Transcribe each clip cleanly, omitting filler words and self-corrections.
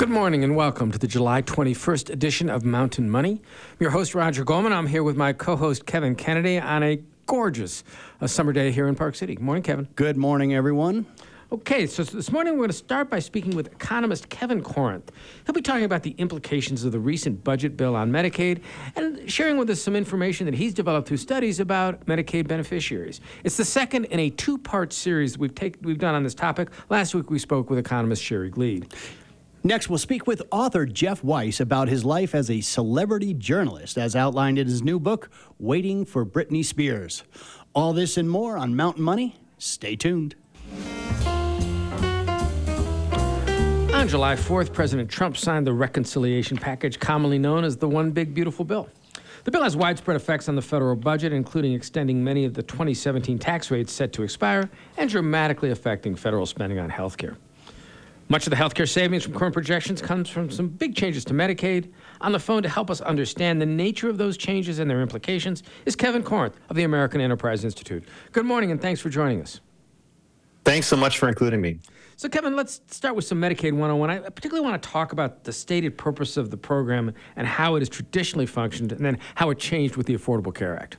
Good morning and welcome to the July 21st edition of Mountain Money. I'm your host, Roger Goldman. I'm here with my co-host, Kevin Kennedy, on a gorgeous summer day here in Park City. Good morning, Kevin. Good morning, everyone. Okay, so this morning we're going to start by speaking with economist Kevin Corinth. He'll be talking about the implications of the recent budget bill on Medicaid and sharing with us some information that he's developed through studies about Medicaid beneficiaries. It's the second in a two-part series we've done on this topic. Last week we spoke with economist Sherry Gleed. Next, we'll speak with author Jeff Weiss about his life as a celebrity journalist, as outlined in his new book, Waiting for Britney Spears. All this and more on Mountain Money. Stay tuned. On July 4th, President Trump signed the reconciliation package commonly known as the One Big Beautiful Bill. The bill has widespread effects on the federal budget, including extending many of the 2017 tax rates set to expire and dramatically affecting federal spending on health care. Much of the health care savings from current projections comes from some big changes to Medicaid. On the phone to help us understand the nature of those changes and their implications is Kevin Corinth of the American Enterprise Institute. Good morning, and thanks for joining us. Thanks so much for including me. So, Kevin, let's start with some Medicaid 101. I particularly want to talk about the stated purpose of the program and how it has traditionally functioned, and then how it changed with the Affordable Care Act.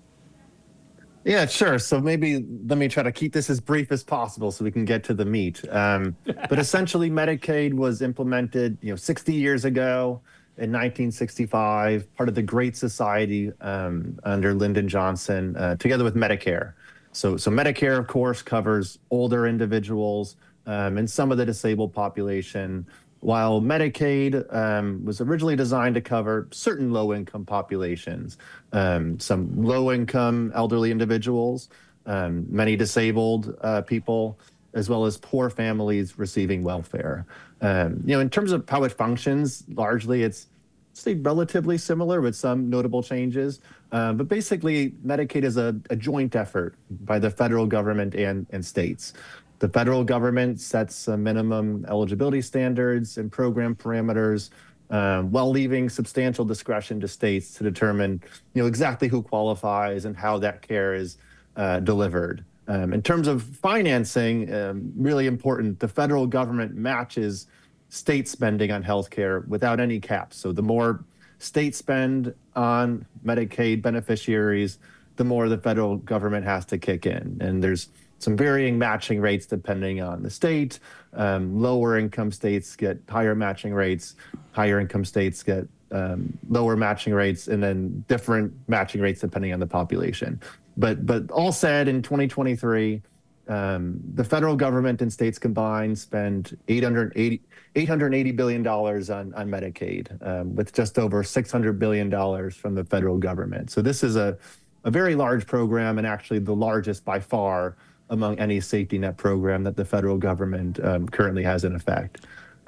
Yeah, sure. So maybe let me try to keep this as brief as possible so we can get to the meat. But essentially, Medicaid was implemented, 60 years ago in 1965, part of the Great Society under Lyndon Johnson, together with Medicare. So Medicare, of course, covers older individuals and some of the disabled population, while Medicaid was originally designed to cover certain low-income populations, some low-income elderly individuals, many disabled people, as well as poor families receiving welfare. In terms of how it functions, largely it's relatively similar with some notable changes. But basically, Medicaid is a joint effort by the federal government and states. The federal government sets some minimum eligibility standards and program parameters, while leaving substantial discretion to states to determine, exactly who qualifies and how that care is delivered. In terms of financing, really important, the federal government matches state spending on healthcare without any caps. So the more state spend on Medicaid beneficiaries, the more the federal government has to kick in. And there's some varying matching rates depending on the state. Lower income states get higher matching rates, higher income states get lower matching rates, and then different matching rates depending on the population. But all said, in 2023, the federal government and states combined spend $880 billion on Medicaid, with just over $600 billion from the federal government. So this is a very large program, and actually the largest by far among any safety net program that the federal government currently has in effect.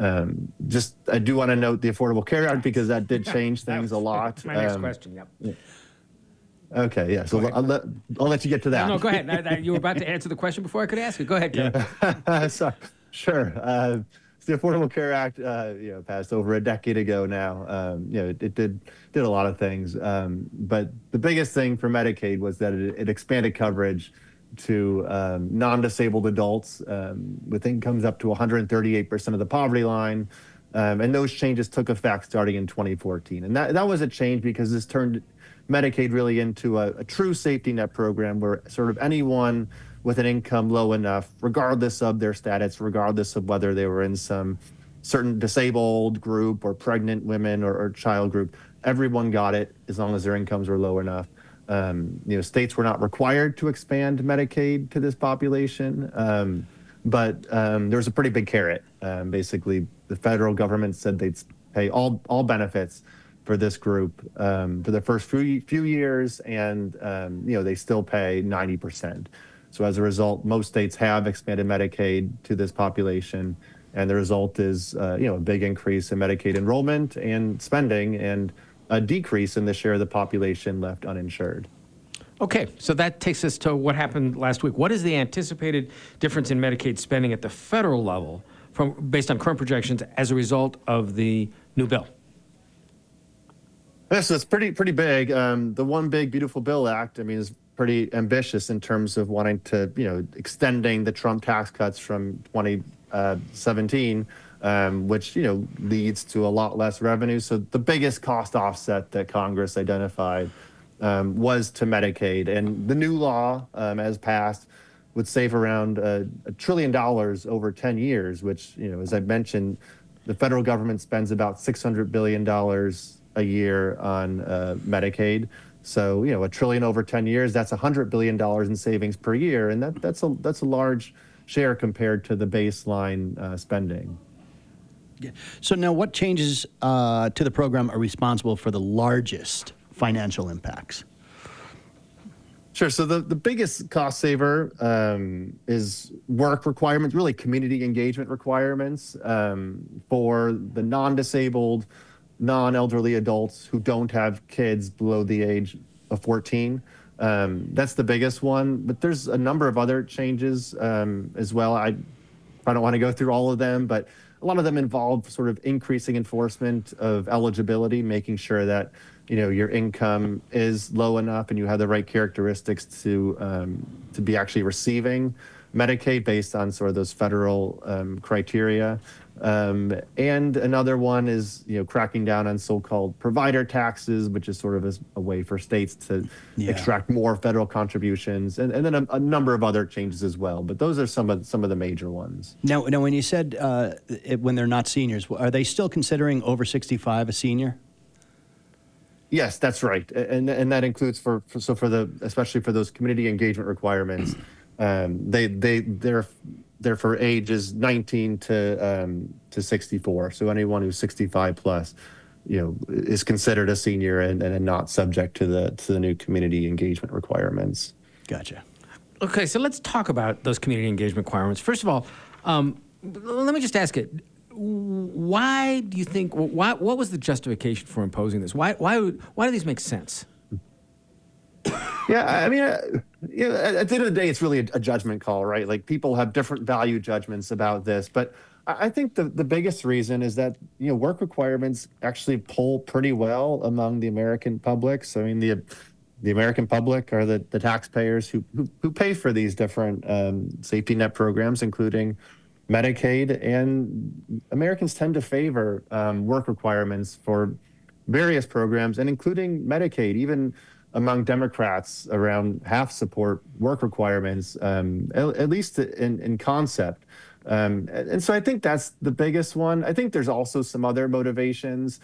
I do want to note the Affordable Care Act because that did change things a lot. My next question, yep. Yeah. Okay, yeah, so I'll let you get to that. No, go ahead. You were about to answer the question before I could ask it. Go ahead, Kevin. Sorry. Sure. The Affordable Care Act, passed over a decade ago now. It did a lot of things, but the biggest thing for Medicaid was that it expanded coverage to non-disabled adults with incomes up to 138% of the poverty line. And those changes took effect starting in 2014. And that was a change because this turned Medicaid really into a true safety net program where sort of anyone with an income low enough, regardless of their status, regardless of whether they were in some certain disabled group or pregnant women or child group, everyone got it as long as their incomes were low enough. States were not required to expand Medicaid to this population, but there was a pretty big carrot. Basically, the federal government said they'd pay all benefits for this group for the first few years, and they still pay 90%. So as a result, most states have expanded Medicaid to this population, and the result is a big increase in Medicaid enrollment and spending, and a decrease in the share of the population left uninsured. Okay, so that takes us to what happened last week. What is the anticipated difference in Medicaid spending at the federal level based on current projections as a result of the new bill? Yes, so it's pretty big. The One Big Beautiful Bill Act, is pretty ambitious in terms of wanting to, extending the Trump tax cuts from 2017 which leads to a lot less revenue. So the biggest cost offset that Congress identified was to Medicaid, and the new law, as passed, would save around $1 trillion over 10 years, which, as I mentioned, the federal government spends about $600 billion a year on Medicaid. So, $1 trillion over 10 years, that's $100 billion in savings per year. And that's a large share compared to the baseline spending. So now what changes to the program are responsible for the largest financial impacts? Sure. So the biggest cost saver is work requirements, really community engagement requirements for the non-disabled, non-elderly adults who don't have kids below the age of 14. That's the biggest one, but there's a number of other changes as well. I don't want to go through all of them, but a lot of them involve sort of increasing enforcement of eligibility, making sure that your income is low enough and you have the right characteristics to be actually receiving Medicaid based on sort of those federal criteria. And another one is, cracking down on so-called provider taxes, which is sort of a way for states to extract more federal contributions, and then a number of other changes as well. But those are some of the major ones. Now, when you said when they're not seniors, are they still considering over 65 a senior? Yes, that's right, and that includes especially for those community engagement requirements. They're for ages 19 to 64. So anyone who's 65 plus, is considered a senior and not subject to the new community engagement requirements. Gotcha. Okay, so let's talk about those community engagement requirements. First of all, let me just ask it. Why do you think? What was the justification for imposing this? Why do these make sense? Yeah, I mean, at the end of the day, it's really a judgment call, right? Like, people have different value judgments about this, but I think the biggest reason is that work requirements actually pull pretty well among the American public. So I mean, the American public are the taxpayers who pay for these different safety net programs, including Medicaid, and Americans tend to favor work requirements for various programs, and including Medicaid. Even among Democrats, around half support work requirements, at least in concept. And so I think that's the biggest one. I think there's also some other motivations.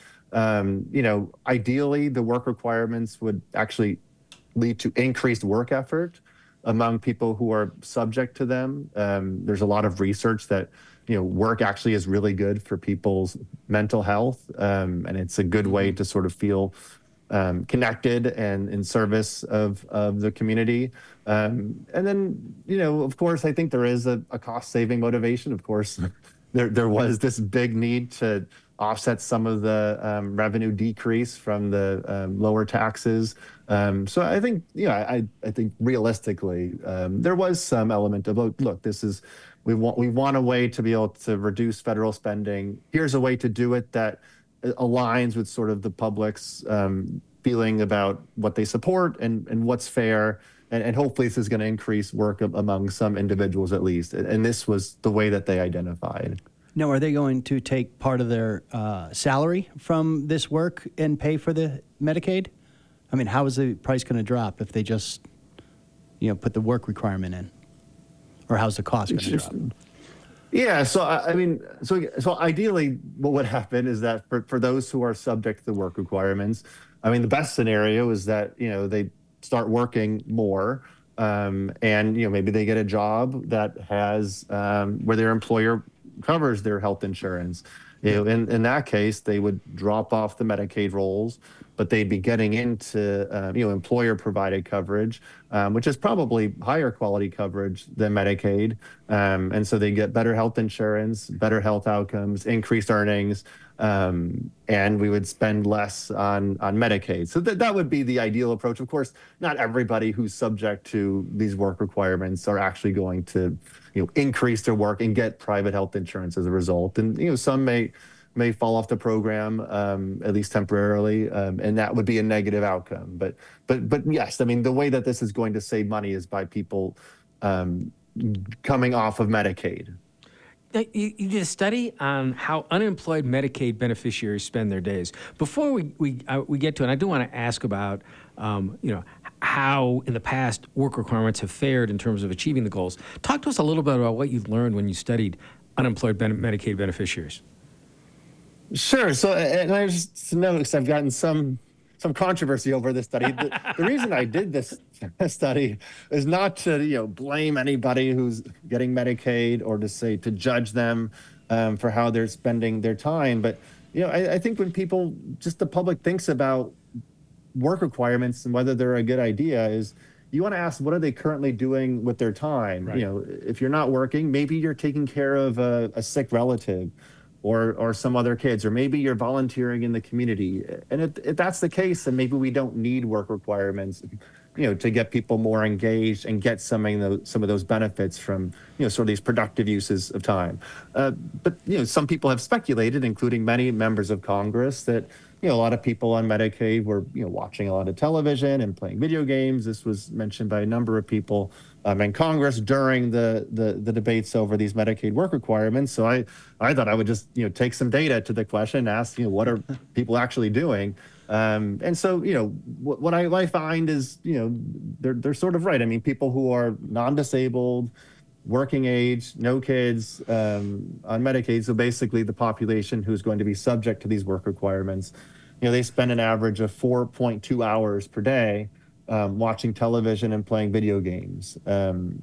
Ideally, the work requirements would actually lead to increased work effort among people who are subject to them. There's a lot of research that work actually is really good for people's mental health, and it's a good way to sort of feel connected and in service of the community. And then, of course, I think there is a cost-saving motivation. Of course, there was this big need to offset some of the revenue decrease from the lower taxes. So I think, I think realistically, there was some element of, look, we want a way to be able to reduce federal spending. Here's a way to do it that aligns with sort of the public's feeling about what they support and what's fair. And hopefully this is going to increase work among some individuals at least. And this was the way that they identified. Now, are they going to take part of their salary from this work and pay for the Medicaid? I mean, how is the price going to drop if they just, put the work requirement in? Or how's the cost going to drop? Yeah, so I mean, so ideally, what would happen is that for those who are subject to the work requirements, I mean, the best scenario is that they start working more, and maybe they get a job that has where their employer covers their health insurance. In that case, they would drop off the Medicaid rolls, but they'd be getting into employer-provided coverage, which is probably higher quality coverage than Medicaid, and so they get better health insurance, better health outcomes, increased earnings, and we would spend less on Medicaid. So that would be the ideal approach. Of course, not everybody who's subject to these work requirements are actually going to increase their work and get private health insurance as a result. And some may fall off the program, at least temporarily, and that would be a negative outcome. But yes, I mean, the way that this is going to save money is by people coming off of Medicaid. You did a study on how unemployed Medicaid beneficiaries spend their days. Before we get to it, I do want to ask about how in the past work requirements have fared in terms of achieving the goals. Talk to us a little bit about what you've learned when you studied unemployed Medicaid beneficiaries. Sure. So, and I just noticed I've gotten some controversy over this study. The reason I did this study is not to blame anybody who's getting Medicaid or to judge them for how they're spending their time. But I think when the public thinks about work requirements and whether they're a good idea, is you want to ask, what are they currently doing with their time? Right. If you're not working, maybe you're taking care of a sick relative or some other kids, or maybe you're volunteering in the community. And if that's the case, then maybe we don't need work requirements, to get people more engaged and get some of those benefits from, sort of these productive uses of time. But some people have speculated, including many members of Congress, that a lot of people on Medicaid were watching a lot of television and playing video games. This was mentioned by a number of people in Congress during the debates over these Medicaid work requirements. So I thought I would just take some data to the question, ask what are people actually doing. And so, what I find is, they're sort of right. I mean, people who are non-disabled, working age, no kids, on Medicaid, so basically the population who's going to be subject to these work requirements, they spend an average of 4.2 hours per day watching television and playing video games, and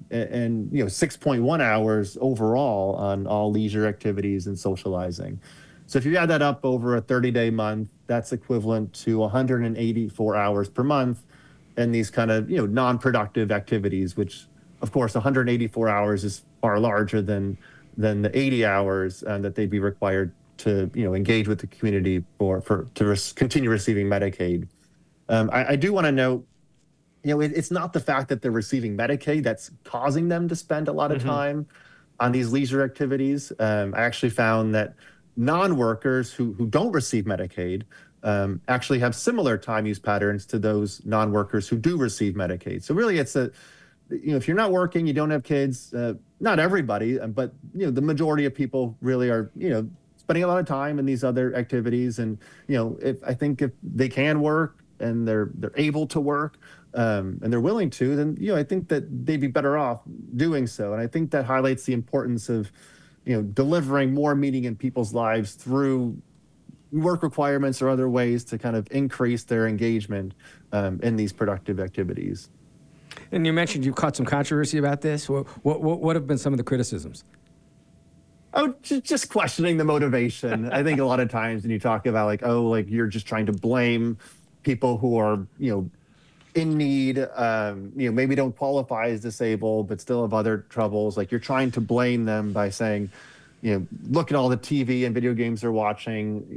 6.1 hours overall on all leisure activities and socializing. So if you add that up over a 30-day month, that's equivalent to 184 hours per month in these kind of non-productive activities, which of course 184 hours is far larger than the 80 hours that they'd be required to engage with the community to continue receiving Medicaid. I do want to note, it's not the fact that they're receiving Medicaid that's causing them to spend a lot of time on these leisure activities. I actually found that non-workers who don't receive Medicaid actually have similar time use patterns to those non-workers who do receive Medicaid. So really, it's if you're not working, you don't have kids, not everybody, but the majority of people really are spending a lot of time in these other activities. And if they can work and they're able to work and they're willing to, then I think that they'd be better off doing so. And I think that highlights the importance of delivering more meaning in people's lives through work requirements or other ways to kind of increase their engagement in these productive activities. And you mentioned you caught some controversy about this. What have been some of the criticisms? Oh, just questioning the motivation. I think a lot of times when you talk about you're just trying to blame people who are, in need, maybe don't qualify as disabled, but still have other troubles. Like you're trying to blame them by saying, look at all the TV and video games they're watching.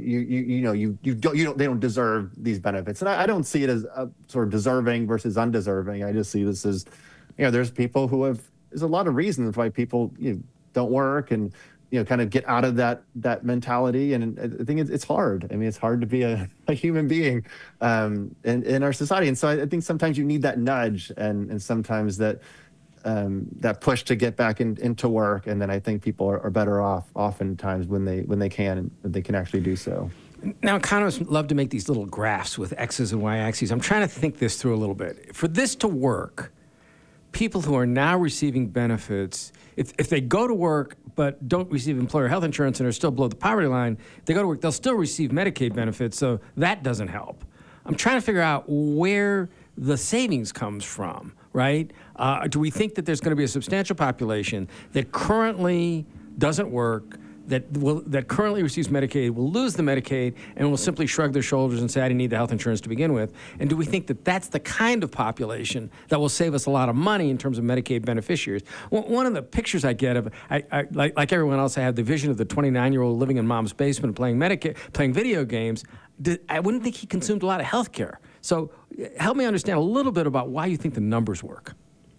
They don't deserve these benefits. And I don't see it as sort of deserving versus undeserving. I just see this as, there's people there's a lot of reasons why people don't work and kind of get out of that mentality. And I think it's hard. I mean, it's hard to be a human being in our society. And so I think sometimes you need that nudge and sometimes that push to get back into work. And then I think people are better off oftentimes when they can actually do so. Now, economists love to make these little graphs with X's and Y axes. I'm trying to think this through a little bit. For this to work, people who are now receiving benefits, if they go to work but don't receive employer health insurance and are still below the poverty line, if they go to work, they'll still receive Medicaid benefits, so that doesn't help. I'm trying to figure out where the savings comes from, right? Do we think that there's going to be a substantial population that currently doesn't work, that currently receives Medicaid, will lose the Medicaid, and will simply shrug their shoulders and say, I didn't need the health insurance to begin with? And do we think that that's the kind of population that will save us a lot of money in terms of Medicaid beneficiaries? One of the pictures I get of, like everyone else, I have the vision of the 29-year-old living in mom's basement playing video games. I wouldn't think he consumed a lot of health care. So help me understand a little bit about why you think the numbers work.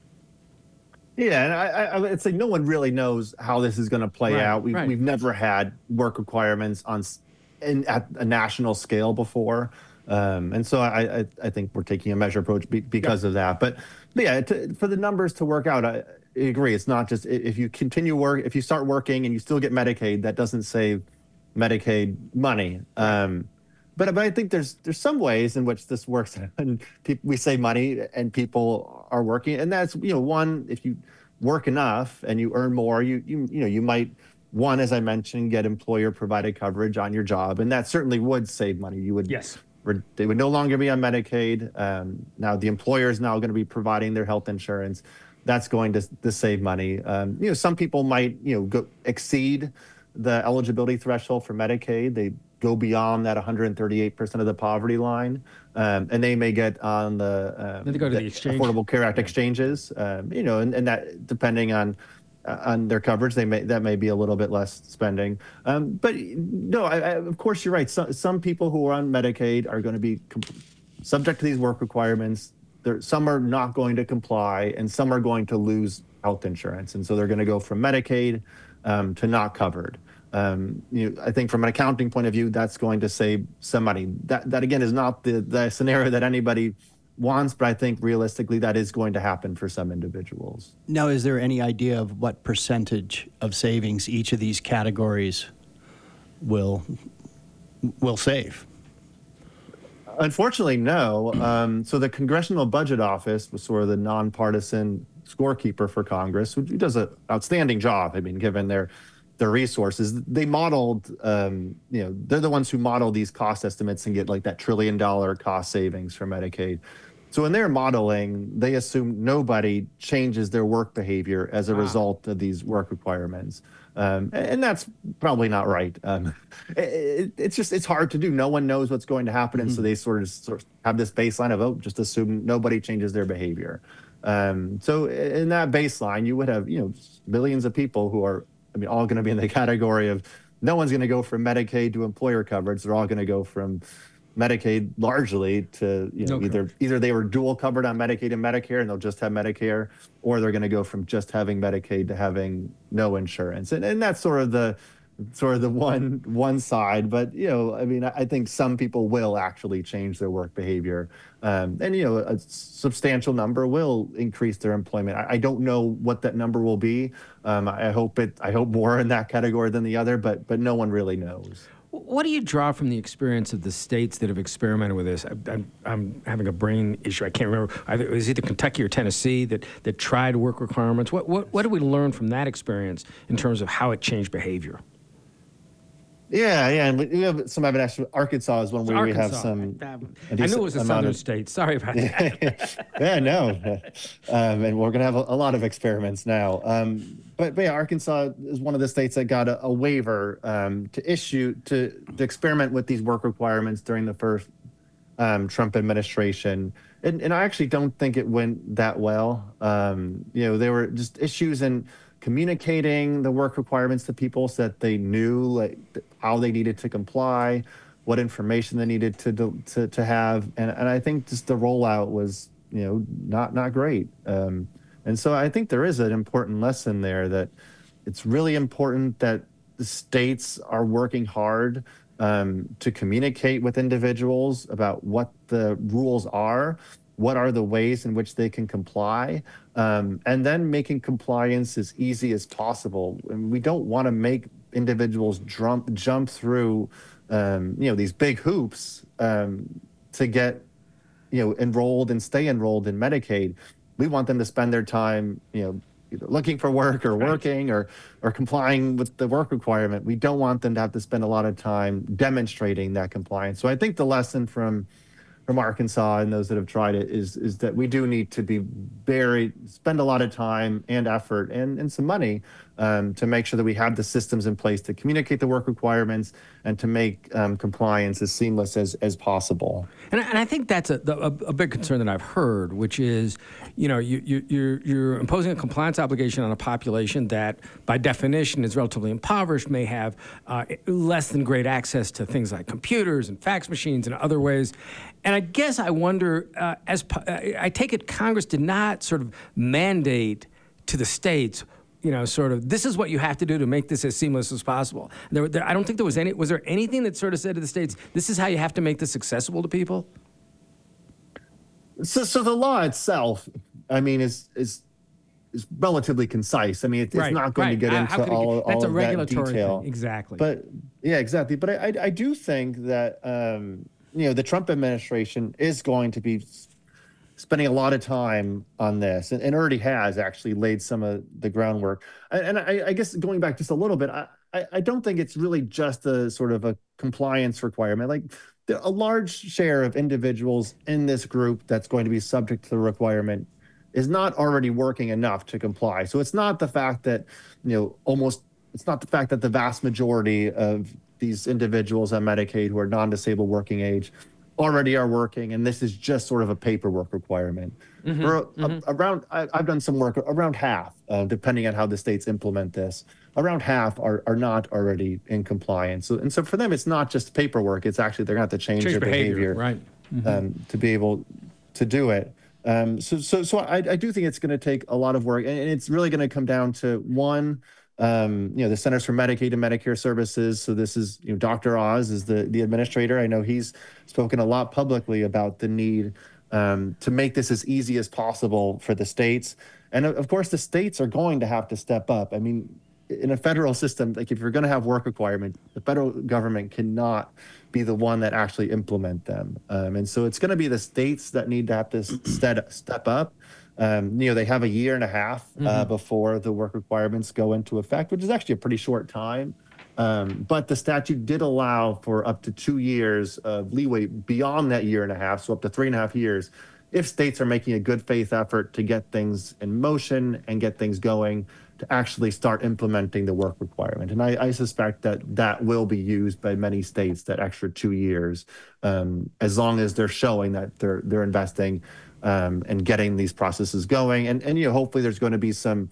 Yeah, and I'd say no one really knows how this is going to play out. We've never had work requirements at a national scale before. And so I think we're taking a measured approach because of that. But yeah, for the numbers to work out, agree. It's not just if you continue work, if you start working and you still get Medicaid, that doesn't save Medicaid money. But I think there's some ways in which this works, and we save money and people are working, and that's one, if you work enough and you earn more, you might, one, as I mentioned, get employer provided coverage on your job, and that certainly would save money. You would Yes. They would no longer be on Medicaid. Now the employer is now going to be providing their health insurance. That's going to save money. Some people might exceed the eligibility threshold for Medicaid. They go beyond that 138% of the poverty line, and they may get on the, Then they go to the exchange. Affordable Care Act exchanges. And that, depending on their coverage, that may be a little bit less spending. But no, of course you're right. Some people who are on Medicaid are going to be subject to these work requirements. Some are not going to comply, and some are going to lose health insurance, and so they're going to go from Medicaid to not covered. I think from an accounting point of view, that's going to save some money. That again is not the scenario that anybody wants, but I think realistically that is going to happen for some individuals. Now, is there any idea of what percentage of savings each of these categories will save? Unfortunately, no. So the Congressional Budget Office was sort of the nonpartisan scorekeeper for Congress, who does an outstanding job. I mean, given their resources, they modeled, they're the ones who model these cost estimates and get like that $1 trillion cost savings for Medicaid. So in their modeling, they assume nobody changes their work behavior as a result of these work requirements. And that's probably not right. It's hard to do. No one knows what's going to happen. And so they sort of have this baseline of, just assume nobody changes their behavior. So in that baseline, you would have, millions of people who are, all going to be in the category of no one's going to go from Medicaid to employer coverage. They're all going to go from Medicaid largely to either they were dual covered on Medicaid and Medicare and they'll just have Medicare, or they're going to go from just having Medicaid to having no insurance. And that's sort of the one side. But I think some people will actually change their work behavior, and a substantial number will increase their employment. I don't know what that number will be. I hope more in that category than the other, but no one really knows. What do you draw from the experience of the states that have experimented with this? I'm having a brain issue. I can't remember. It was either Kentucky or Tennessee that tried work requirements. What did we learn from that experience in terms of how it changed behavior? Yeah, and we have some evidence. Arkansas is one where we have some. I knew it was a southern state. Sorry about that. Yeah, no. And we're going to have a lot of experiments now. But yeah, Arkansas is one of the states that got a waiver to experiment with these work requirements during the first Trump administration. And I actually don't think it went that well. There were just issues in communicating the work requirements to people so that they knew how they needed to comply, what information they needed to have, and I think just the rollout was not great. And so I think there is an important lesson there that it's really important that the states are working hard to communicate with individuals about what the rules are, what are the ways in which they can comply, and then making compliance as easy as possible. And we don't want to make individuals jump through, these big hoops to get, enrolled and stay enrolled in Medicaid. We want them to spend their time, either looking for work or working or complying with the work requirement. We don't want them to have to spend a lot of time demonstrating that compliance. So I think the lesson from Arkansas and those that have tried it is that we do need to spend a lot of time and effort and some money to make sure that we have the systems in place to communicate the work requirements and to make compliance as seamless as possible. And I think that's a big concern that I've heard, which is, you're imposing a compliance obligation on a population that, by definition, is relatively impoverished, may have less than great access to things like computers and fax machines and other ways. And I guess I wonder, I take it Congress did not sort of mandate to the states, this is what you have to do to make this as seamless as possible. I don't think there was any. Was there anything that sort of said to the states, this is how you have to make this accessible to people? So the law itself, is is relatively concise. I mean, it's Right, not going to right. get How into could it all, get- that's all a of that regulatory detail. thing. Exactly. But yeah, exactly. But I do think that the Trump administration is going to be spending a lot of time on this, and already has actually laid some of the groundwork. And I guess going back just a little bit, I don't think it's really just a sort of a compliance requirement. Like a large share of individuals in this group that's going to be subject to the requirement is not already working enough to comply. So it's not the fact that, it's not the fact that the vast majority of these individuals on Medicaid who are non-disabled working age already are working, and this is just sort of a paperwork requirement. I've done some work, around half, depending on how the states implement this, around half are not already in compliance. So for them, it's not just paperwork, it's actually they're going to have to change their behavior, right? to be able to do it. So I do think it's going to take a lot of work, and it's really going to come down to one, the Centers for Medicaid and Medicare Services. So this is, Dr. Oz is the administrator. I know he's spoken a lot publicly about the need to make this as easy as possible for the states. And of course, the states are going to have to step up. I mean, in a federal system, like if you're going to have work requirements, the federal government cannot be the one that actually implement them. And so it's going to be the states that need to have to step up. They have a year and a half before the work requirements go into effect, which is actually a pretty short time. But the statute did allow for up to 2 years of leeway beyond that year and a half, so up to 3.5 years, if states are making a good faith effort to get things in motion and get things going to actually start implementing the work requirement. And I suspect that will be used by many states, that extra 2 years, as long as they're showing that they're investing and getting these processes going. And hopefully there's going to be some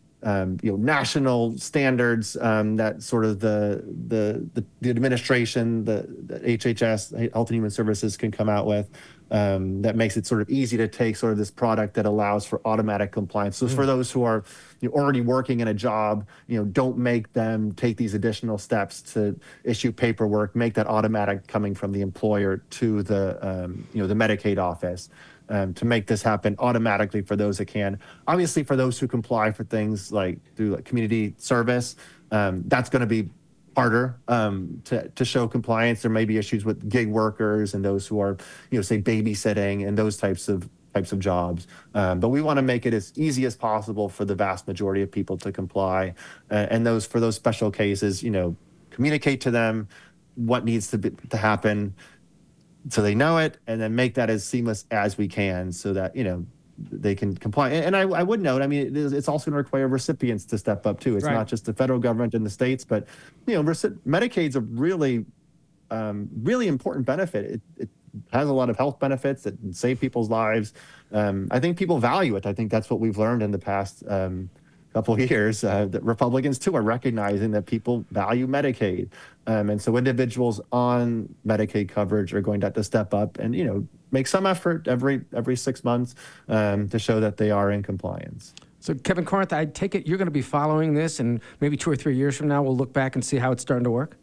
national standards that sort of the administration, the HHS, Health and Human Services, can come out with, that makes it sort of easy to take sort of this product that allows for automatic compliance. So for those who are already working in a job, don't make them take these additional steps to issue paperwork, make that automatic coming from the employer to the the Medicaid office. To make this happen automatically for those that can. Obviously, for those who comply for things like through community service, that's going to be harder to show compliance. There may be issues with gig workers and those who are, say, babysitting and those types of jobs. But we want to make it as easy as possible for the vast majority of people to comply. And for those special cases, communicate to them what needs to happen, so they know it, and then make that as seamless as we can so that, they can comply. And I would note, I mean, it's also going to require recipients to step up too. It's not just the federal government and the states, but, Medicaid's a really, really important benefit. It has a lot of health benefits that save people's lives. I think people value it. I think that's what we've learned in the past couple of years, that Republicans too are recognizing that people value Medicaid. And so individuals on Medicaid coverage are going to have to step up and, make some effort every 6 months to show that they are in compliance. So Kevin Corinth, I take it you're going to be following this, and maybe 2 or 3 years from now, we'll look back and see how it's starting to work?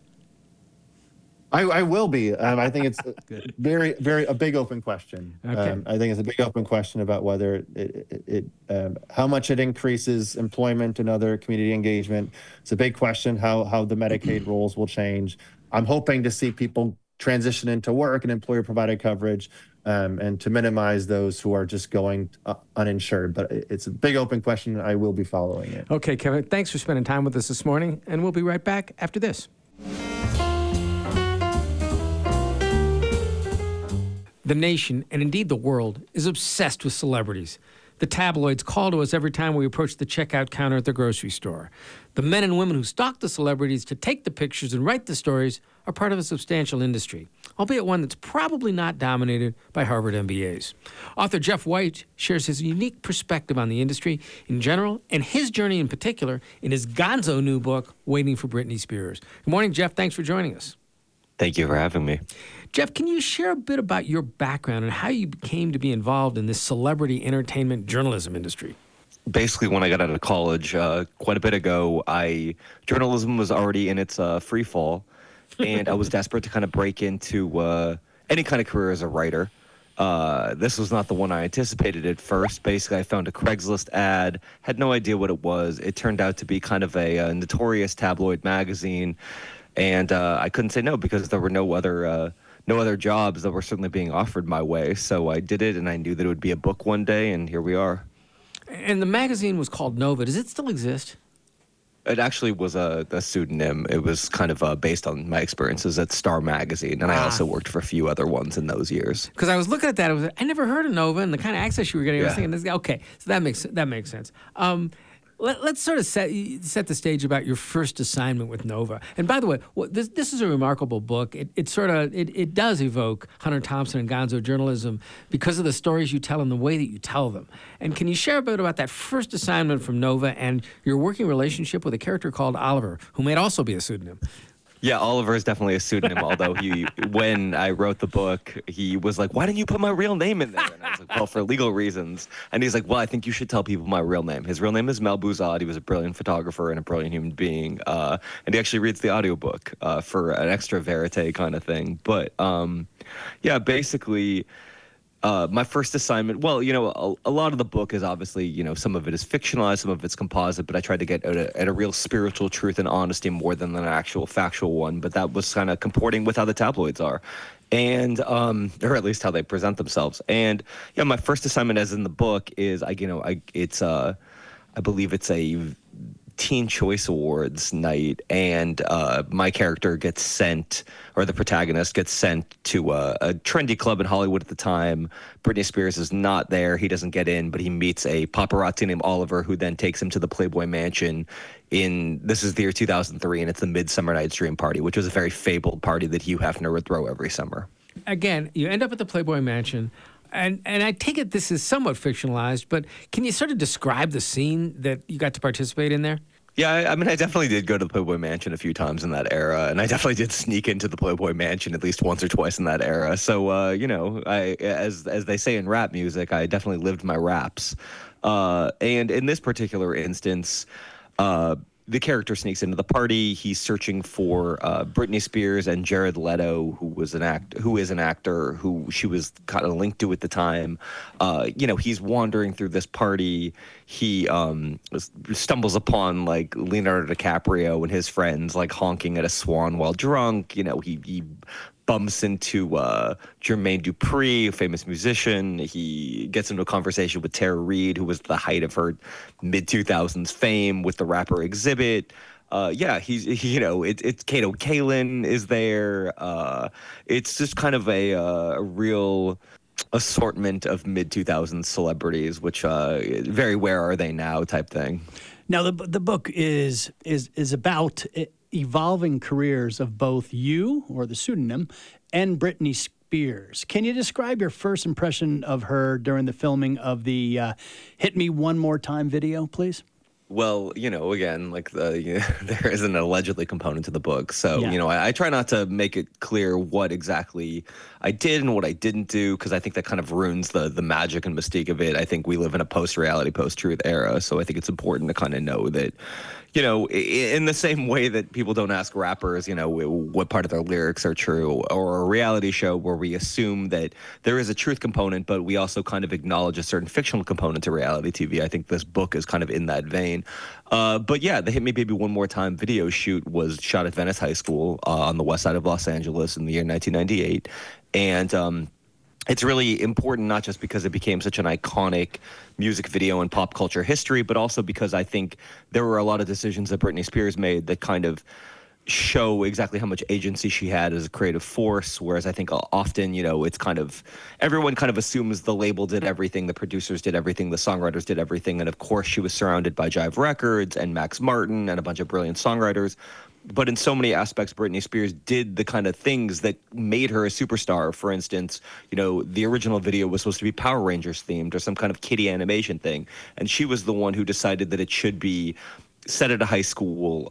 I will be. I think it's very, very a big open question. Okay. I think it's a big open question about whether how much it increases employment and other community engagement. It's a big question how the Medicaid rules will change. I'm hoping to see people transition into work and employer-provided coverage, and to minimize those who are just going uninsured. But it's a big open question. I will be following it. Okay, Kevin, thanks for spending time with us this morning, and we'll be right back after this. The nation, and indeed the world, is obsessed with celebrities. The tabloids call to us every time we approach the checkout counter at the grocery store. The men and women who stalk the celebrities to take the pictures and write the stories are part of a substantial industry, albeit one that's probably not dominated by Harvard MBAs. Author Jeff White shares his unique perspective on the industry in general and his journey in particular in his gonzo new book, Waiting for Britney Spears. Good morning, Jeff. Thanks for joining us. Thank you for having me. Jeff, can you share a bit about your background and how you came to be involved in this celebrity entertainment journalism industry? Basically, when I got out of college quite a bit ago, journalism was already in its free fall, and I was desperate to kind of break into any kind of career as a writer. This was not the one I anticipated at first. Basically, I found a Craigslist ad, had no idea what it was. It turned out to be kind of a notorious tabloid magazine, and I couldn't say no because there were no other jobs that were certainly being offered my way. So I did it, and I knew that it would be a book one day, and here we are. And the magazine was called Nova. Does it still exist? It actually was a pseudonym. It was kind of based on my experiences at Star Magazine, and I also worked for a few other ones in those years. Because I was looking at that, I never heard of Nova, and the kind of access you were getting. I was Yeah. thinking, okay, so that makes sense. Let's sort of set the stage about your first assignment with Nova. And by the way, this is a remarkable book. It does evoke Hunter Thompson and Gonzo journalism because of the stories you tell and the way that you tell them. And can you share a bit about that first assignment from Nova and your working relationship with a character called Oliver, who may also be a pseudonym? Yeah, Oliver is definitely a pseudonym, although when I wrote the book, he was like, why didn't you put my real name in there? And I was like, well, for legal reasons. And he's like, well, I think you should tell people my real name. His real name is Mel Buzad. He was a brilliant photographer and a brilliant human being. And he actually reads the audiobook for an extra verite kind of thing. But yeah, basically... my first assignment, well, a lot of the book is obviously, some of it is fictionalized, some of it's composite, but I tried to get at a real spiritual truth and honesty more than an actual factual one. But that was kind of comporting with how the tabloids are, and or at least how they present themselves. And yeah, my first assignment, as in the book, is I believe it's a Teen Choice Awards night, and my character gets sent, or the protagonist gets sent to a trendy club in Hollywood at the time. Britney Spears is not there. He doesn't get in, but he meets a paparazzi named Oliver, who then takes him to the Playboy Mansion this is the year 2003, and it's the Midsummer Night's Dream party, which was a very fabled party that Hugh Hefner would throw every summer. Again, you end up at the Playboy Mansion. And I take it this is somewhat fictionalized, but can you sort of describe the scene that you got to participate in there? Yeah, I mean, I definitely did go to the Playboy Mansion a few times in that era, and I definitely did sneak into the Playboy Mansion at least once or twice in that era. So, as they say in rap music, I definitely lived my raps. And in this particular instance, the character sneaks into the party. He's searching for Britney Spears and Jared Leto, who is an actor who she was kind of linked to at the time. He's wandering through this party. He stumbles upon like Leonardo DiCaprio and his friends like honking at a swan while drunk. He bumps into Jermaine Dupri, a famous musician. He gets into a conversation with Tara Reid, who was the height of her mid-2000s fame with the rapper Exhibit. It's Kato Kaelin is there. It's just kind of a real assortment of mid-2000s celebrities, which very where are they now type thing. Now, the book is about evolving careers of both you, or the pseudonym, and Britney Spears. Can you describe your first impression of her during the filming of the Hit Me One More Time video, please? Well, again, there is an allegedly component to the book. So, Yeah. I try not to make it clear what exactly I did and what I didn't do, because I think that kind of ruins the magic and mystique of it. I think we live in a post-reality, post-truth era. So I think it's important to kind of know that, in the same way that people don't ask rappers, what part of their lyrics are true, or a reality show where we assume that there is a truth component, but we also kind of acknowledge a certain fictional component to reality TV. I think this book is kind of in that vein. But yeah, the Hit Me Baby One More Time video shoot was shot at Venice High School on the west side of Los Angeles in the year 1998. And it's really important, not just because it became such an iconic music video in pop culture history, but also because I think there were a lot of decisions that Britney Spears made that kind of show exactly how much agency she had as a creative force. Whereas I think often, it's kind of, everyone kind of assumes the label did everything, the producers did everything, the songwriters did everything. And of course, she was surrounded by Jive Records and Max Martin and a bunch of brilliant songwriters. But in so many aspects, Britney Spears did the kind of things that made her a superstar. For instance, the original video was supposed to be Power Rangers themed or some kind of kiddie animation thing. And she was the one who decided that it should be set at a high school,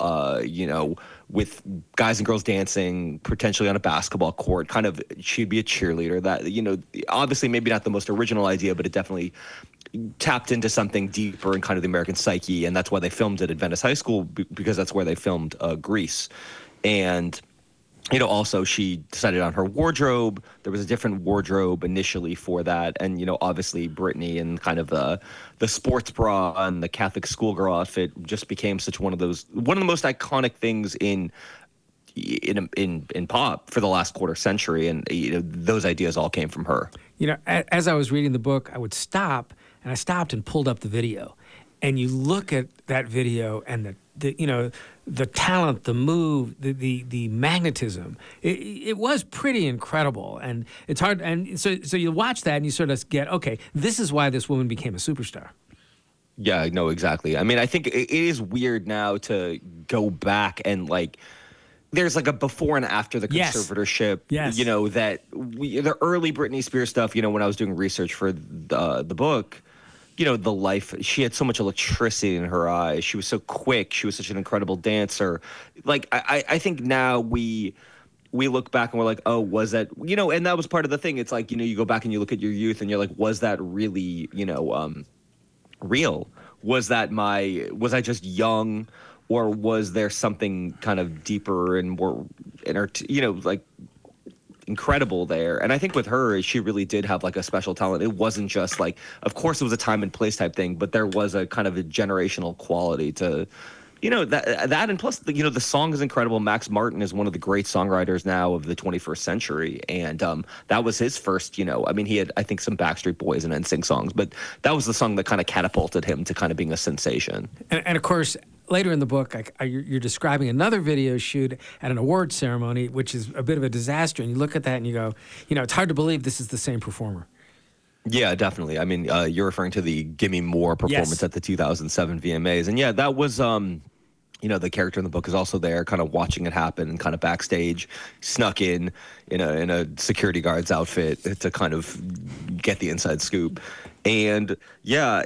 with guys and girls dancing, potentially on a basketball court. Kind of, she'd be a cheerleader. That, obviously maybe not the most original idea, but it definitely tapped into something deeper in kind of the American psyche, and that's why they filmed it at Venice High School, because that's where they filmed Grease. And Also she decided on her wardrobe. There was a different wardrobe initially for that. And, obviously Britney and kind of the sports bra and the Catholic schoolgirl outfit just became one of the most iconic things in pop for the last quarter century. And, those ideas all came from her. As I was reading the book, I would stop, and I stopped and pulled up the video. And you look at that video and the talent, the move, the magnetism. It was pretty incredible, and it's hard. And so you watch that and you sort of get, okay, this is why this woman became a superstar. Yeah, no, exactly. I mean, I think it is weird now to go back and there's a before and after the conservatorship. Yes. That the early Britney Spears stuff. When I was doing research for the book. The life, she had so much electricity in her eyes. She was so quick. She was such an incredible dancer. I think now we look back and we're like, oh, was that, and that was part of the thing. It's you go back and you look at your youth and you're like, was that really, real? Was I just young, or was there something kind of deeper and more, incredible there? And I think with her, she really did have a special talent. It wasn't just of course it was a time and place type thing, but there was a kind of a generational quality to that and plus the song is incredible. Max Martin is one of the great songwriters now of the 21st century, and that was his first, he had, I think, some Backstreet Boys and NSYNC songs, but that was the song that kind of catapulted him to kind of being a sensation. And of course, later in the book, you're describing another video shoot at an award ceremony, which is a bit of a disaster. And you look at that and you go, it's hard to believe this is the same performer. Yeah, definitely. I mean, you're referring to the Gimme More performance at the 2007 VMAs. And yeah, that was, the character in the book is also there kind of watching it happen and kind of backstage, snuck in a security guard's outfit to kind of get the inside scoop. And yeah,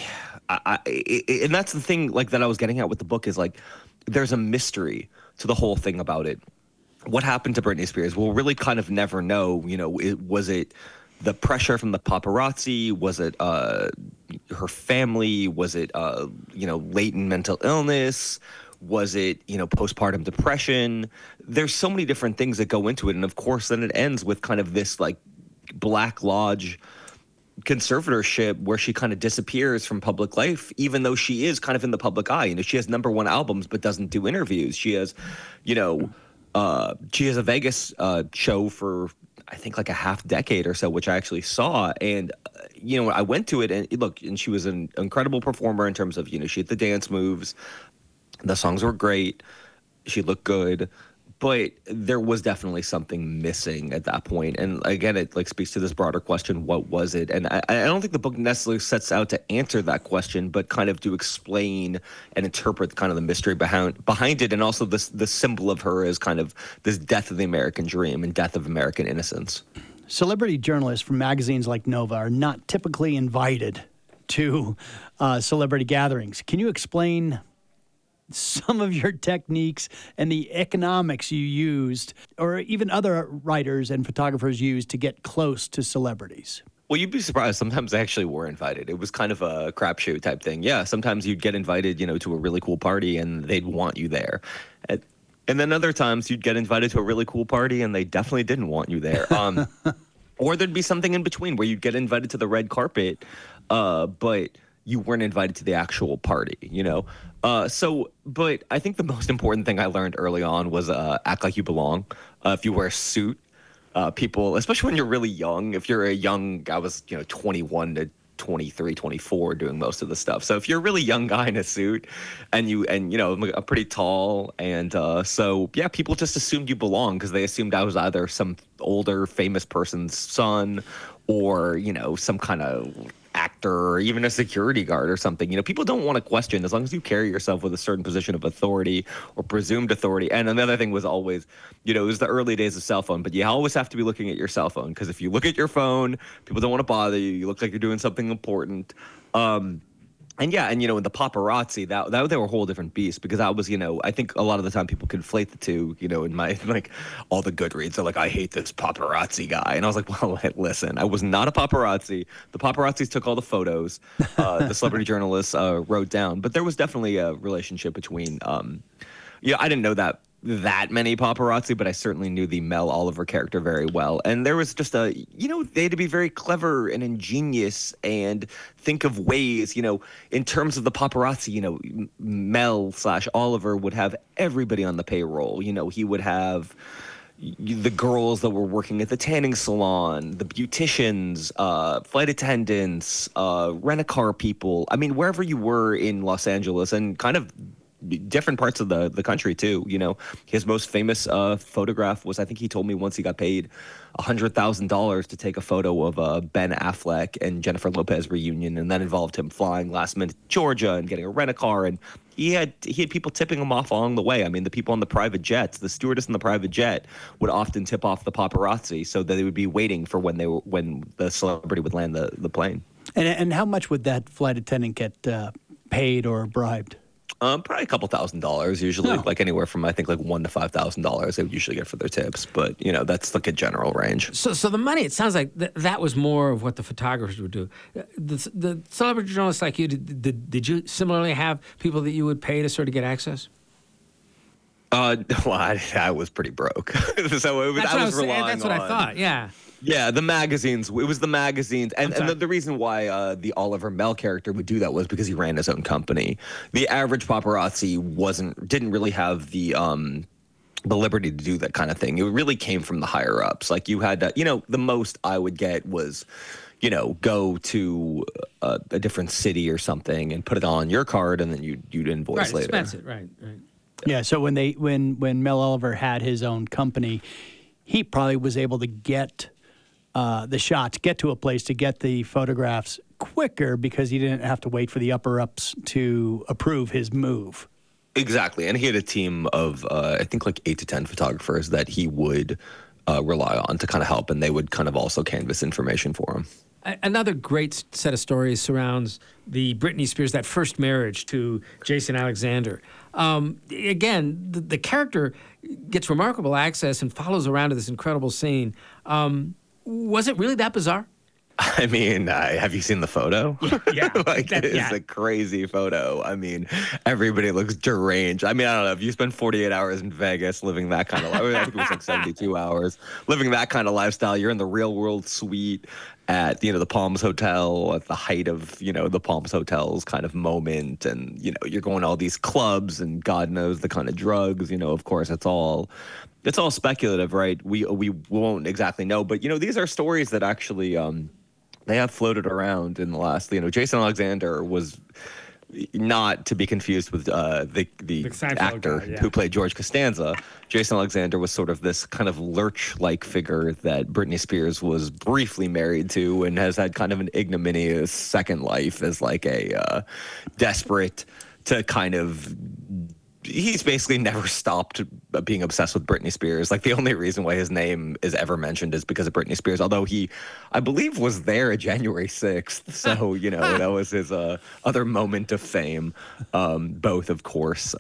and that's the thing that I was getting at with the book is there's a mystery to the whole thing about it. What happened to Britney Spears? We'll really kind of never know. Was it the pressure from the paparazzi? Was it her family? Was it latent mental illness? Was it postpartum depression? There's so many different things that go into it, and of course, then it ends with kind of this Black Lodge conservatorship where she kind of disappears from public life, even though she is kind of in the public eye. She has #1 albums but doesn't do interviews. She has, she has a Vegas show for I think a half decade or so, which I actually saw. And I went to it and she was an incredible performer in terms of she had the dance moves, the songs were great, she looked good. But there was definitely something missing at that point. And again, it speaks to this broader question, what was it? And I don't think the book necessarily sets out to answer that question, but kind of to explain and interpret kind of the mystery behind it, and also the symbol of her as kind of this death of the American dream and death of American innocence. Celebrity journalists from magazines like Nova are not typically invited to celebrity gatherings. Can you explain some of your techniques and the economics you used, or even other writers and photographers used, to get close to celebrities? Well, you'd be surprised. Sometimes they actually were invited. It was kind of a crapshoot type thing. Yeah, sometimes you'd get invited, to a really cool party and they'd want you there. And then other times you'd get invited to a really cool party and they definitely didn't want you there. Or there'd be something in between where you'd get invited to the red carpet, but you weren't invited to the actual party, but I think the most important thing I learned early on was act like you belong. If you wear a suit, people, especially when you're really young, if you're I was 21 to 23, 24 doing most of the stuff. So if you're a really young guy in a suit and I'm pretty tall, and so yeah, people just assumed you belonged because they assumed I was either some older famous person's son or some kind of actor or even a security guard or something. People don't want to question as long as you carry yourself with a certain position of authority or presumed authority. And another thing was always, it was the early days of cell phone, but you always have to be looking at your cell phone, because if you look at your phone, people don't want to bother you. You look like you're doing something important. And yeah, and the paparazzi, that they were a whole different beast, because that was, I think a lot of the time people conflate the two, in my, all the Goodreads are I hate this paparazzi guy. And I was like, well, listen, I was not a paparazzi. The paparazzis took all the photos, the celebrity journalists wrote down, but there was definitely a relationship between, I didn't know that that many paparazzi, but I certainly knew the Mel Oliver character very well. And there was just they had to be very clever and ingenious and think of ways, in terms of the paparazzi, Mel / Oliver would have everybody on the payroll. He would have the girls that were working at the tanning salon, the beauticians, flight attendants, rent-a-car people. I mean, wherever you were in Los Angeles and kind of different parts of the country too. His most famous photograph was, I think he told me once he got paid $100,000 to take a photo of Ben Affleck and Jennifer Lopez reunion, and that involved him flying last minute to Georgia and getting a rent-a-car, and he had people tipping him off along the way. I mean, the people on the private jets, the stewardess in the private jet would often tip off the paparazzi so that they would be waiting for when the celebrity would land the plane. And how much would that flight attendant get paid or bribed? Probably a couple $1,000s usually, like anywhere from I think like $1,000 to $5,000 they would usually get for their tips. But that's like a general range. So the money, it sounds like that was more of what the photographers would do. The celebrity journalists like you, did you similarly have people that you would pay to sort of get access? Well, I was pretty broke, so I was relying on. That's what I thought. Yeah. Yeah, the magazines. It was the magazines, and the reason why the Oliver Mel character would do that was because he ran his own company. The average paparazzi didn't really have the liberty to do that kind of thing. It really came from the higher ups. Like you had to, the most I would get was, go to a different city or something and put it on your card, and then you'd invoice later. Expense it, right. Yeah. So when Mel Oliver had his own company, he probably was able to get the shots, get to a place to get the photographs quicker because he didn't have to wait for the upper ups to approve his move. Exactly. And he had a team of, I think, like 8 to 10 photographers that he would rely on to kind of help, and they would kind of also canvas information for him. Another great set of stories surrounds the Britney Spears, that first marriage to Jason Alexander. Again, the character gets remarkable access and follows around to this incredible scene. Was it really that bizarre? I mean, have you seen the photo? Yeah. It's a crazy photo. I mean, everybody looks deranged. I mean, I don't know. If you spend 48 hours in Vegas living that kind of life, I think it was like 72 hours, living that kind of lifestyle, you're in the real world suite at, the Palms Hotel at the height of, the Palms Hotel's kind of moment. And, you're going to all these clubs and God knows the kind of drugs, of course, it's all speculative, right? We won't exactly know. But, these are stories that actually they have floated around in the last, Jason Alexander was not to be confused with the actor who played George Costanza. Jason Alexander was sort of this kind of lurch-like figure that Britney Spears was briefly married to and has had kind of an ignominious second life as like a desperate to kind of... He's basically never stopped being obsessed with Britney Spears. Like, the only reason why his name is ever mentioned is because of Britney Spears, although he, I believe, was there January 6th. So, that was his other moment of fame. Both, of course,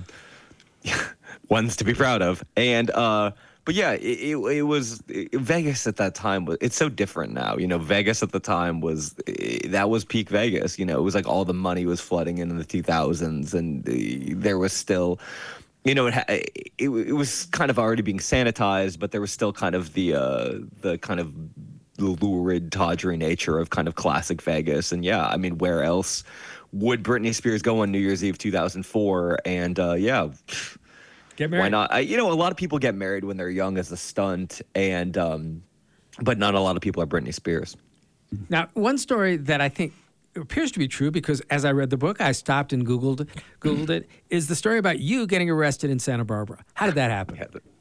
ones to be proud of. And, but yeah, it was Vegas at that time. It's so different now. Vegas at the time that was peak Vegas. It was like all the money was flooding in the 2000s, and there was still, it was kind of already being sanitized, but there was still kind of the kind of lurid, tawdry nature of kind of classic Vegas. And yeah, I mean, where else would Britney Spears go on New Year's Eve 2004? And yeah. Get married. Why not? A lot of people get married when they're young as a stunt, and but not a lot of people are Britney Spears. Now, one story that I think appears to be true, because as I read the book, I stopped and Googled it, is the story about you getting arrested in Santa Barbara. How did that happen?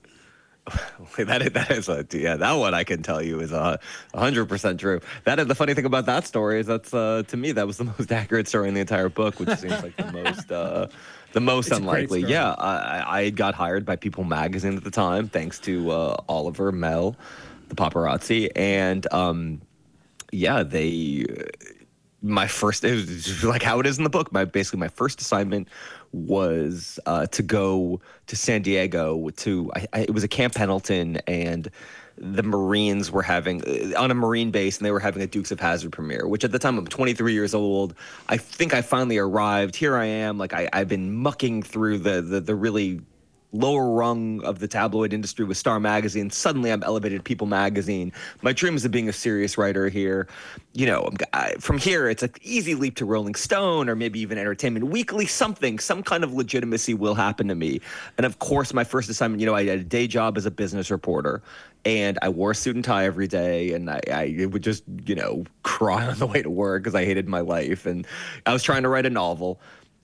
That one I can tell you is 100% true. That is the funny thing about that story is that's to me that was the most accurate story in the entire book, which seems like the most unlikely. Yeah, I got hired by People Magazine at the time, thanks to Oliver Mel, the paparazzi, and my first, it was like how it is in the book. Basically my first assignment was to go to San Diego it was a Camp Pendleton, and the Marines were having on a Marine base, and they were having a Dukes of Hazzard premiere, which at the time I'm 23 years old. I think I finally arrived. Here I am. Like I've been mucking through the really lower rung of the tabloid industry with Star Magazine. Suddenly I'm elevated to People Magazine. My dream is of being a serious writer here. You know, from here, it's an easy leap to Rolling Stone or maybe even Entertainment Weekly. Some kind of legitimacy will happen to me. And of course, my first assignment, you know, I had a day job as a business reporter. And I wore a suit and tie every day, and I would just, you know, cry on the way to work because I hated my life. And I was trying to write a novel,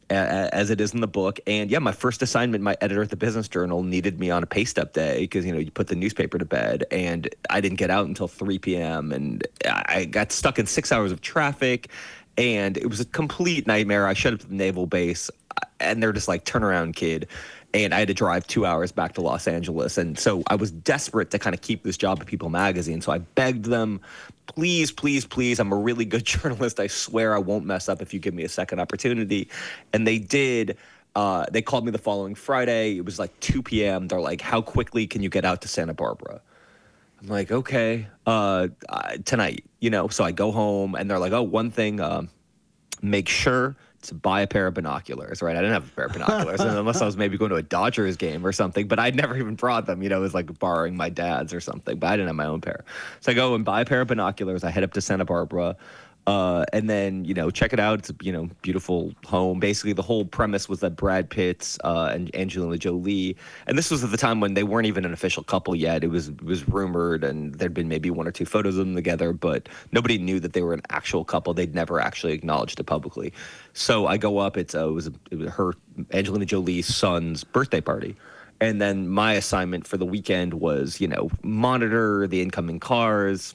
as it is in the book. And yeah, my first assignment, my editor at the Business Journal needed me on a pay stub day because, you know, you put the newspaper to bed, and I didn't get out until 3 p.m. And I got stuck in 6 hours of traffic, and it was a complete nightmare. I showed up at the naval base, and they're just like, turn around, kid. And I had to drive 2 hours back to Los Angeles. And so I was desperate to kind of keep this job at People Magazine. So I begged them, please, please, please, I'm a really good journalist. I swear I won't mess up if you give me a second opportunity. And they did. They called me the following Friday. It was like 2 p.m. They're like, how quickly can you get out to Santa Barbara? I'm like, okay, tonight, you know. So I go home, and they're like, oh, one thing, make sure to buy a pair of binoculars, right? I didn't have a pair of binoculars unless I was maybe going to a Dodgers game or something, but I'd never even brought them. You know, it was like borrowing my dad's or something, but I didn't have my own pair. So I go and buy a pair of binoculars. I head up to Santa Barbara. And then, you know, check it out. It's a, you know, beautiful home. Basically, the whole premise was that Brad Pitt and Angelina Jolie, and this was at the time when they weren't even an official couple yet. It was rumored, and there'd been maybe 1 or 2 photos of them together, but nobody knew that they were an actual couple. They'd never actually acknowledged it publicly. So I go up. It was her, Angelina Jolie's son's birthday party. And then my assignment for the weekend was, you know, monitor the incoming cars,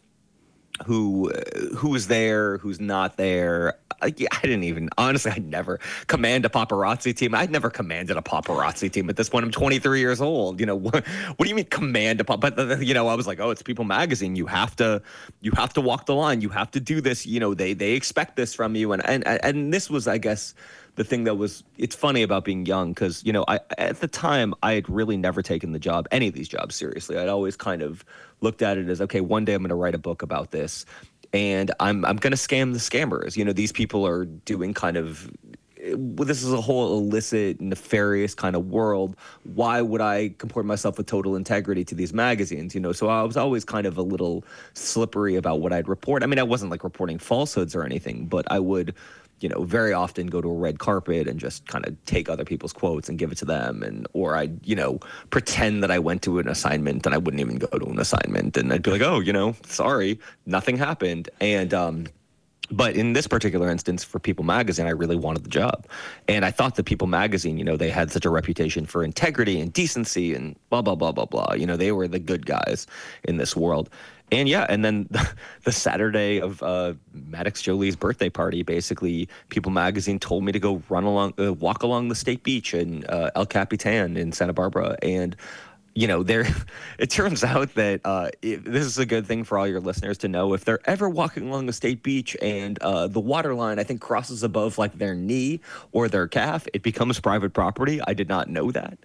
who was there, who's not there. I didn't even, honestly, I'd never command a paparazzi team. I'd never commanded a paparazzi team at this point. I'm 23 years old. You know, what do you mean command a But you know, I was like, oh, it's People Magazine. You have to walk the line. You have to do this. You know, they expect this from you. And this was, I guess, the thing that was, it's funny about being young because, you know, at the time, I had really never taken the job, any of these jobs, seriously. I'd always kind of looked at it as, okay, one day I'm going to write a book about this, and I'm going to scam the scammers. You know, these people are doing kind of, this is a whole illicit, nefarious kind of world. Why would I comport myself with total integrity to these magazines? You know, so I was always kind of a little slippery about what I'd report. I mean, I wasn't like reporting falsehoods or anything, but I would, you know, very often go to a red carpet and just kind of take other people's quotes and give it to them. Or I'd, you know, pretend that I went to an assignment and I wouldn't even go to an assignment. And I'd be like, oh, you know, sorry, nothing happened. And, but in this particular instance, for People Magazine, I really wanted the job. And I thought that People Magazine, you know, they had such a reputation for integrity and decency and blah, blah, blah, blah, blah. You know, they were the good guys in this world. And yeah, and then the Saturday of Maddox Jolie's birthday party, basically, People Magazine told me to go walk along the state beach in El Capitan in Santa Barbara. And, you know, it turns out that this is a good thing for all your listeners to know. If they're ever walking along the state beach and the water line, I think, crosses above like their knee or their calf, it becomes private property. I did not know that.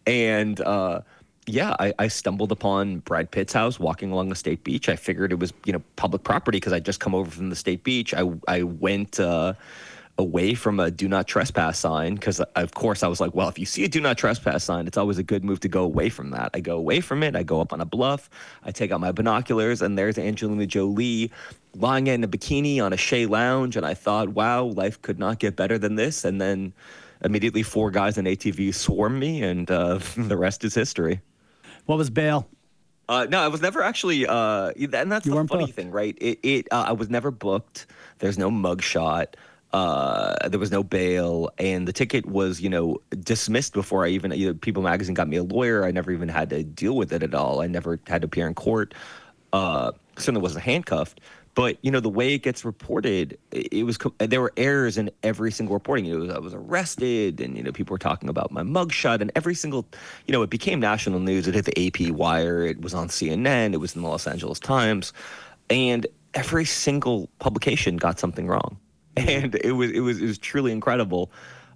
And yeah, I stumbled upon Brad Pitt's house walking along the state beach. I figured it was, you know, public property because I'd just come over from the state beach. I went away from a do not trespass sign because, of course, I was like, well, if you see a do not trespass sign, it's always a good move to go away from that. I go away from it. I go up on a bluff. I take out my binoculars, and there's Angelina Jolie lying in a bikini on a Shea lounge. And I thought, wow, life could not get better than this. And then immediately 4 guys in ATVs swarmed me, and the rest is history. What was bail? No, I was never actually, and that's the funny thing, right? I was never booked. There's no mugshot. There was no bail, and the ticket was, you know, dismissed before I even, you know, People Magazine got me a lawyer. I never even had to deal with it at all. I never had to appear in court. Certainly wasn't handcuffed. But, you know, the way it gets reported, there were errors in every single reporting. You know, I was arrested, and, you know, people were talking about my mugshot, and every single, you know, it became national news. It hit the AP Wire. It was on CNN. It was in the Los Angeles Times. And every single publication got something wrong. And it was truly incredible.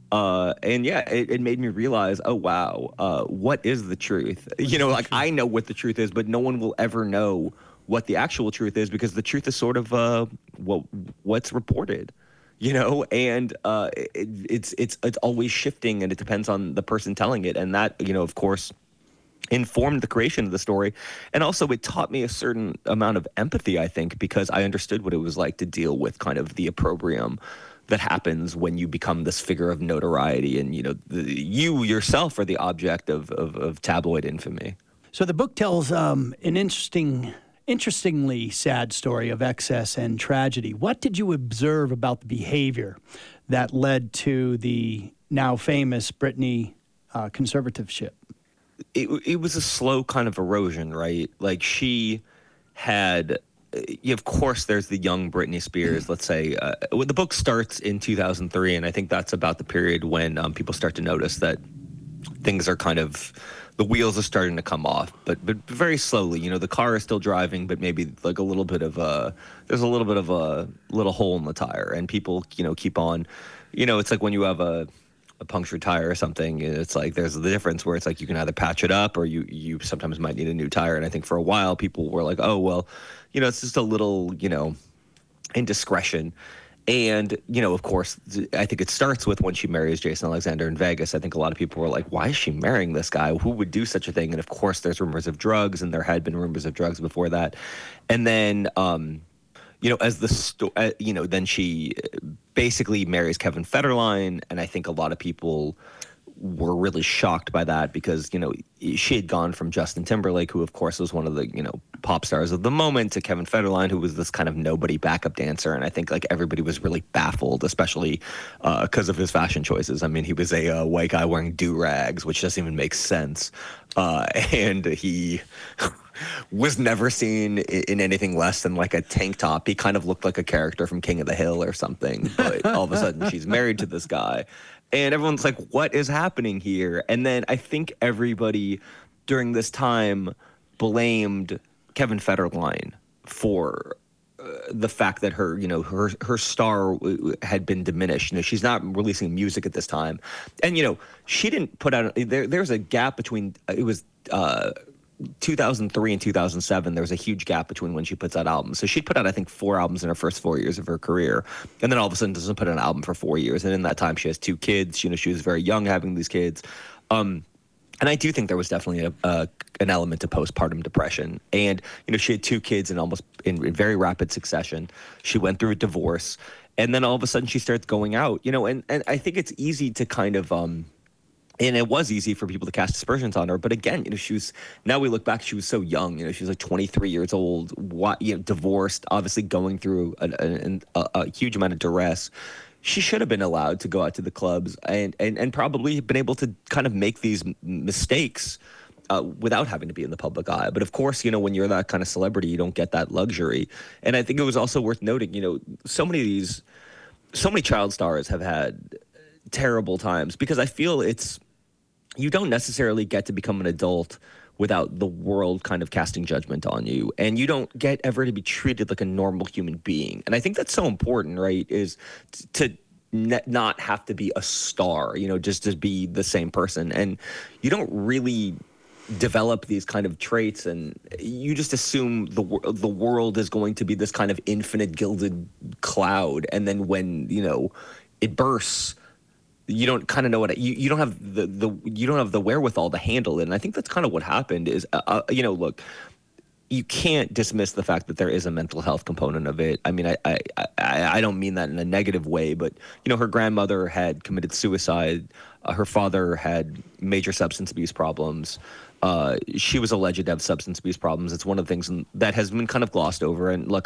And yeah, it made me realize, oh, wow, what is the truth? You know, like, I know what the truth is, but no one will ever know what the actual truth is, because the truth is sort of what's reported. and it's always shifting, and it depends on the person telling it, and that, of course, informed the creation of the story. And also it taught me a certain amount of empathy, I think, because I understood what it was like to deal with kind of the opprobrium that happens when you become this figure of notoriety, and you yourself are the object of tabloid infamy. So the book tells an interestingly sad story of excess and tragedy. What did you observe about the behavior that led to the now famous Britney conservatorship? It was a slow kind of erosion, right? Like, she had, of course, there's the young Britney Spears, let's say. When the book starts in 2003, and I think that's about the period when people start to notice that things are kind of, the wheels are starting to come off, but very slowly. The car is still driving, but maybe like there's a little bit of a little hole in the tire, and people, keep on. It's like when you have a punctured tire or something, it's like there's the difference where it's like you can either patch it up, or you sometimes might need a new tire. And I think for a while people were like, oh, well, it's just a little, indiscretion. And, of course, I think it starts with when she marries Jason Alexander in Vegas. I think a lot of people were like, why is she marrying this guy? Who would do such a thing? And of course there's rumors of drugs, and there had been rumors of drugs before that. And then, then she basically marries Kevin Federline, and I think a lot of people were really shocked by that because, she had gone from Justin Timberlake, who of course was one of the, pop stars of the moment, to Kevin Federline, who was this kind of nobody backup dancer. And I think like everybody was really baffled, especially because of his fashion choices. I mean, he was a white guy wearing do-rags, which doesn't even make sense. And he was never seen in anything less than like a tank top. He kind of looked like a character from King of the Hill or something. But all of a sudden she's married to this guy. And everyone's like, what is happening here? And then I think everybody during this time blamed Kevin Federline for the fact that her, her star had been diminished. She's not releasing music at this time. And, she didn't put out, there's a gap between, it was 2003 and 2007, there was a huge gap between when she puts out albums. So she'd put out, I think, 4 albums in her first 4 years of her career. And then all of a sudden doesn't put out an album for 4 years. And in that time, she has 2 kids. She was very young having these kids. And I do think there was definitely an element of postpartum depression. And, she had 2 kids in very rapid succession. She went through a divorce. And then all of a sudden she starts going out, and I think it's easy to kind of, and it was easy for people to cast aspersions on her. But again, now we look back, she was so young. She was like 23 years old, divorced, obviously going through a huge amount of duress. She should have been allowed to go out to the clubs and probably been able to kind of make these mistakes without having to be in the public eye. But of course, when you're that kind of celebrity, you don't get that luxury. And I think it was also worth noting, so many child stars have had terrible times, because I feel you don't necessarily get to become an adult without the world kind of casting judgment on you, and you don't get ever to be treated like a normal human being. And I think that's so important, right, is to not have to be a star, just to be the same person. And you don't really develop these kind of traits, and you just assume the world is going to be this kind of infinite gilded cloud, and then when it bursts, you don't kind of know what you don't have you don't have the wherewithal to handle it. And I think that's kind of what happened is, look, you can't dismiss the fact that there is a mental health component of it. I mean, I don't mean that in a negative way, but her grandmother had committed suicide. Her father had major substance abuse problems. She was alleged to have substance abuse problems. It's one of the things that has been kind of glossed over. And look,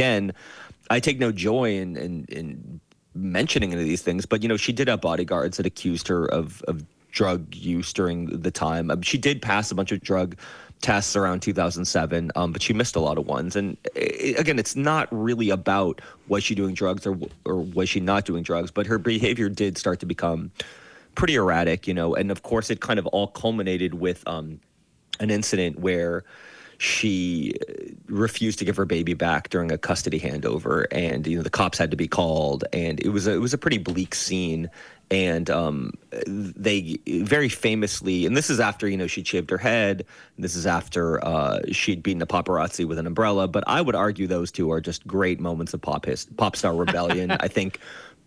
I take no joy in mentioning any of these things, but she did have bodyguards that accused her of drug use during the time. She did pass a bunch of drug tests around 2007, but she missed a lot of ones. And again, it's not really about was she doing drugs or was she not doing drugs, but her behavior did start to become pretty erratic, and of course it kind of all culminated with an incident where she refused to give her baby back during a custody handover, and the cops had to be called, and it was a pretty bleak scene. And they very famously, and this is after she'd shaved her head, this is after she'd beaten a paparazzi with an umbrella, but I would argue those two are just great moments of pop star rebellion. I think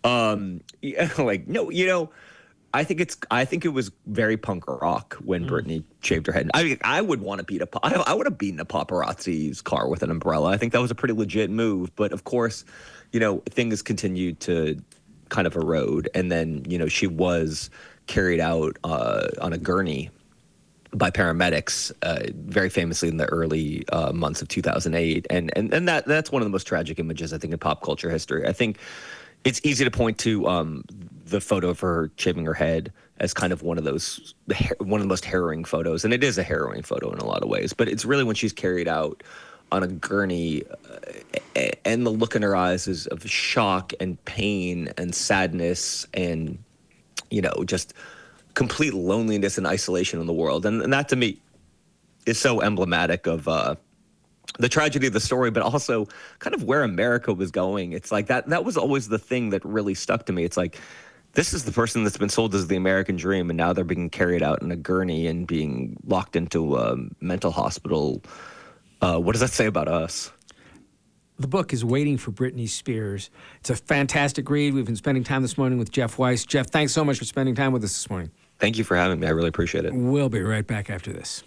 Yeah, like, no, I think it was very punk rock when Britney shaved her head. I mean, I would want to I would have beaten a paparazzi's car with an umbrella. I think that was a pretty legit move. But of course, things continued to kind of erode. And then, she was carried out on a gurney by paramedics, very famously in the early months of 2008. And that's one of the most tragic images, I think, in pop culture history. I think it's easy to point to the photo of her shaving her head as kind of one of the most harrowing photos. And it is a harrowing photo in a lot of ways. But it's really when she's carried out on a gurney and the look in her eyes is of shock and pain and sadness and, just complete loneliness and isolation in the world. And that, to me, is so emblematic of the tragedy of the story, but also kind of where America was going. It's like that was always the thing that really stuck to me. It's like, this is the person that's been sold as the American dream, and now they're being carried out in a gurney and being locked into a mental hospital. What does that say about us? The book is Waiting for Britney Spears. It's a fantastic read. We've been spending time this morning with Jeff Weiss. Jeff, thanks so much for spending time with us this morning. Thank you for having me. I really appreciate it. We'll be right back after this.